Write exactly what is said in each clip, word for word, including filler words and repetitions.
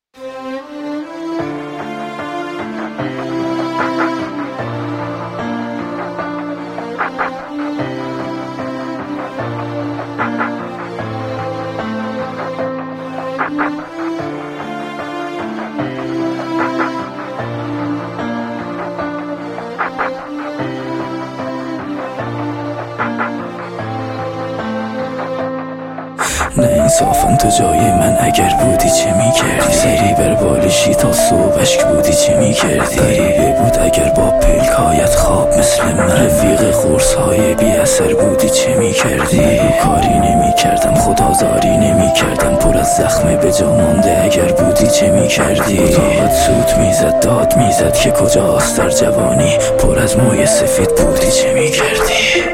نه انصافا تو جای من اگر بودی چه میکردی؟ سری بر بالشی تا صبح اشک بودی چه میکردی؟ غریبه بود اگر با پلکایت خواب مثل من رفیق قرص های بی اثر بودی چه میکردی؟ نگو کاری نمیکردم خدازاری نمیکردم پر از زخمه به جا مانده اگر بودی چه میکردی؟ اتاقت سوت میزد داد میزد که کجاست در جوانی پر از موی سفید بودی چه میکردی؟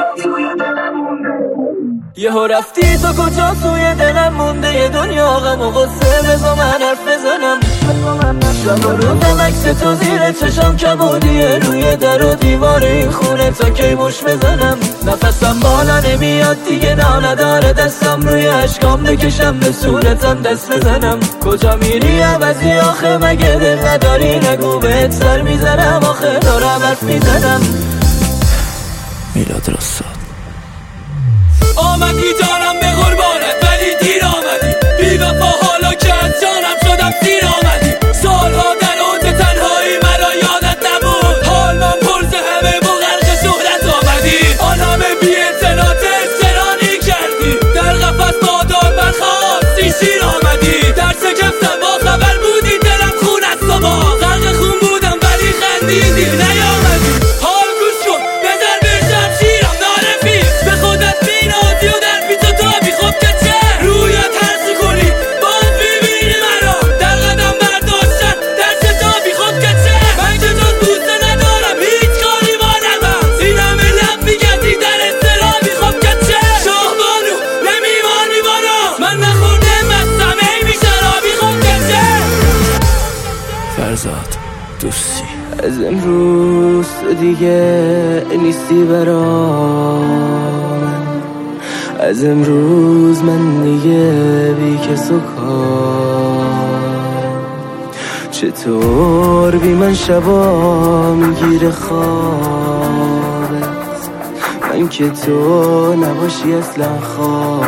یهو رفتی تو کجا توی دلم مونده یه دنیا غم و غصه بزا من حرف بزنم شب و روزم عکس تو زیر چشم کبودیه روی در و دیوار این خونه تا کی مش بزنم نفسم بالا نمیاد دیگه نا نداره دستم روی اشکام بکشم به صورتم دست بزنم کجا میری عوضی آخه مگه دل نداری نگو بهت سر میزنم آخه دارم حرف میزنم میلاد راستاد آمدی دارم به قربانت ولی دیر آمدی بی وفا حالا که از جانم شدم سیر آمدی سالها در اوج تنهایی مرا یادت نبود حال من پرز همه با غرق شهرت آمدی آن همه بی اعتنات استرانی کردی در قفس بادار برخواستی شیر آمدی در شکفتم با خبر بودی دلم خون از تو با غرق خون بودم ولی خندیدی نیامدی حال گوش کن بذار بشم شیرم نارفی به خودت بینازی و در پیچ و تابی خب که چه رویت هرچی کنی باز ببینی مرا در قدم برداشتن در شتابی خب که چه من که جز بوسه ندارم هیچ کاری با ندم این همه لب میگردی در استرابی خب که چه شاه بانو نمیمانی بارا من نخورده مستم ای بی شرابی خب که چه فرزاد دوستی از امروز تو دیگه نیستی برا من از امروز من دیگه بی کس و کارم چطور بی من شبا میگیره خوابت من که تو نباشی اصلا خواب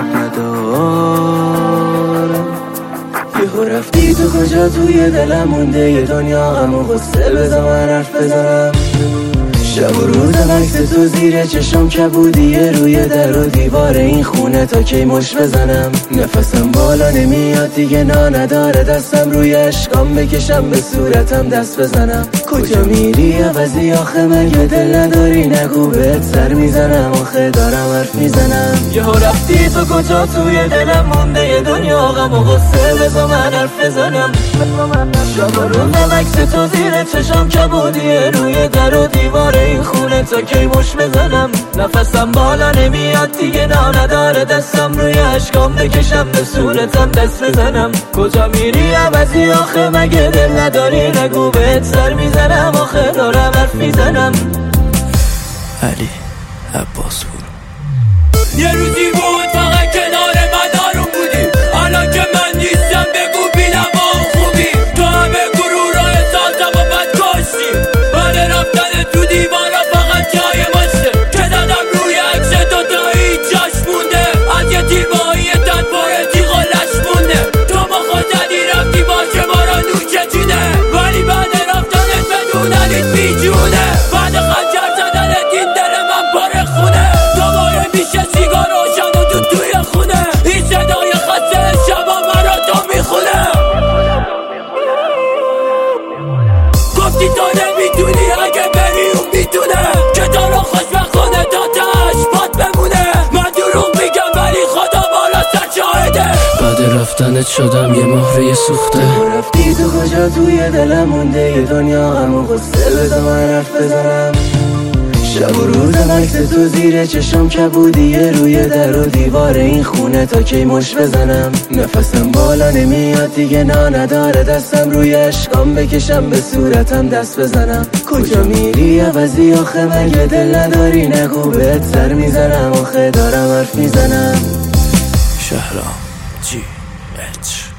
ندارم یهو رفتی تو کجا توی دلم مونده یه دنیا غم و غصه بزا من حرف بزنم شب و روزم عکس تو زیر چشم کبودیه روی در و دیوار این خونه تا کی مش بزنم نفسم بالا نمیاد دیگه نا نداره دستم روی اشکام بکشم به صورتم دست بزنم کجا میری عوضی آخه مگه دل نداری نگو بهت سر میزنم آخه دارم حرف میزنم یهو رفتی تو کجا توی دلم مونده یه دنیا غم و غصه بزا من حرف بزنم شب و روزم عکس تو زیر چشم کبودیه روی در و دیوار این خونه تا کی مش بزنم نفسم بالا نمیاد دیگه نا نداره دستم روی اشکام بکشم به صورتم دست بزنم کجا میری عوضی آخه مگه دل نداری نگو بهت سر میزنم آخه دارم حرف میزنم علی عباس پور یه روزی بود فقط کنار من آروم بودی الان که من نیستم بگو بینم با خوبی تو همه گروه را احساسم و بد کاشتی بعد رفتن تو دیوارا فقط جای ماشته که زدم روی عکس تو تا هیچ جاش مونده از یه تیبایی تن پاره تیغالش مونده تو با خود زدی رفتی باشه بارا نوچه چونه ولی بعد رفتنت بدوننیت بیجونه بعد خنجر زدنت این دل من پاره خونه دوباره میشه سیگار روشن و تو توی خونه این صدای خسته شبا مرا تو میخونه گفتی تو نمیتونی اگه بری اون میتونه که تو رو خوشبخت کنه تا تش باد بمونه من دروغ میگم ولی خدا بالا سر شاهده بعد رفتنت شدم یه مهره سوخته رفتی تو کجا توی دلم مونده یه دنیا غم و غصه بزا من حرف بزنم شب و روزم عکس تو زیر چشم کبودیه روی در و دیوار این خونه تا کی مش بزنم نفسم بالا نمیاد دیگه نا نداره دستم روی اشکام بکشم به صورتم دست بزنم کجا میری عوضی آخه مگه دل نداری نگو بهت سر میزنم آخه دارم حرف میزنم شهرام جی اچ